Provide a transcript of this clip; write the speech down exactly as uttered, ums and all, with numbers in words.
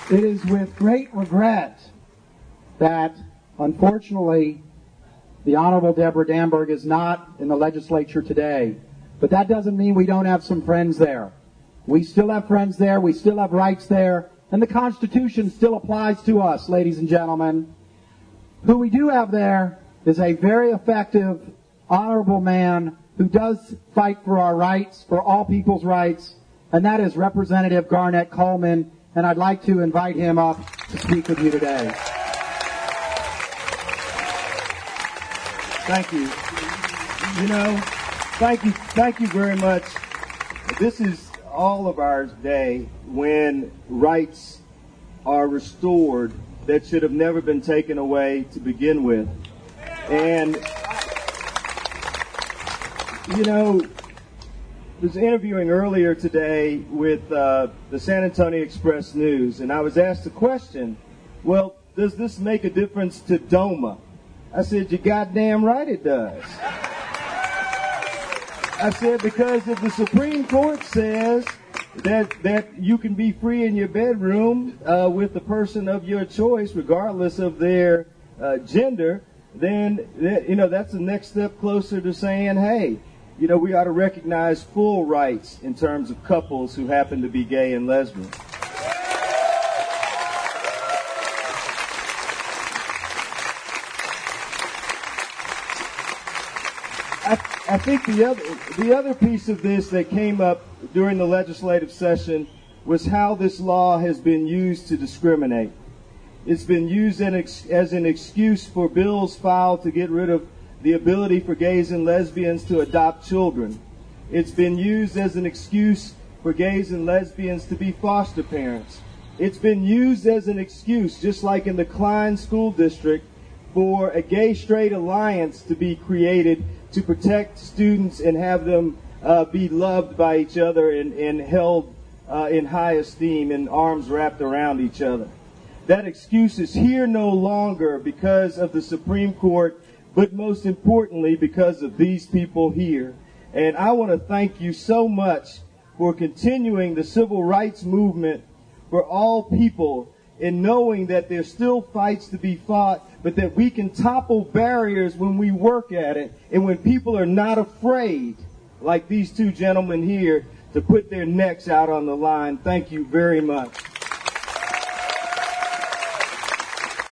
It is with great regret that, unfortunately, the Honorable Deborah Damberg is not in the legislature today. But that doesn't mean we don't have some friends there. We still have friends there. We still have rights there. And the Constitution still applies to us, ladies and gentlemen. Who we do have there is a very effective, honorable man who does fight for our rights, for all people's rights, and that is Representative Garnett Coleman, and I'd like to invite him up to speak with you today. Thank you. You know, thank you, thank you very much. This is all of our day when rights are restored that should have never been taken away to begin with. And, you know, I was interviewing earlier today with uh, the San Antonio Express News, and I was asked a question, well, does this make a difference to DOMA? I said, you goddamn right it does. I said, because if the Supreme Court says that that you can be free in your bedroom uh, with the person of your choice, regardless of their uh, gender, then, that, you know, that's the next step closer to saying, hey, you know, we ought to recognize full rights in terms of couples who happen to be gay and lesbian. I, I think the other, the other piece of this that came up during the legislative session was how this law has been used to discriminate. It's been used as an excuse for bills filed to get rid of the ability for gays and lesbians to adopt children. It's been used as an excuse for gays and lesbians to be foster parents. It's been used as an excuse, just like in the Klein School District, for a gay-straight alliance to be created to protect students and have them uh, be loved by each other and, and held uh, in high esteem and arms wrapped around each other. That excuse is here no longer because of the Supreme Court, but most importantly because of these people here. And I want to thank you so much for continuing the civil rights movement for all people, and knowing that there's still fights to be fought, but that we can topple barriers when we work at it, and when people are not afraid, like these two gentlemen here, to put their necks out on the line. Thank you very much.